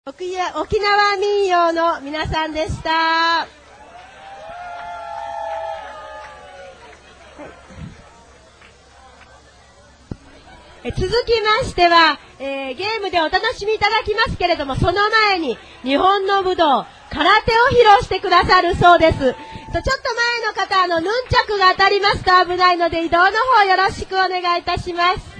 沖縄民謡の皆さんでした。続きましては、ゲームでお楽しみいただきますけれども、その前に日本の武道、空手を披露してくださるそうです。ちょっと前の方、ヌンチャクが当たりますと危ないので移動の方よろしくお願いいたします。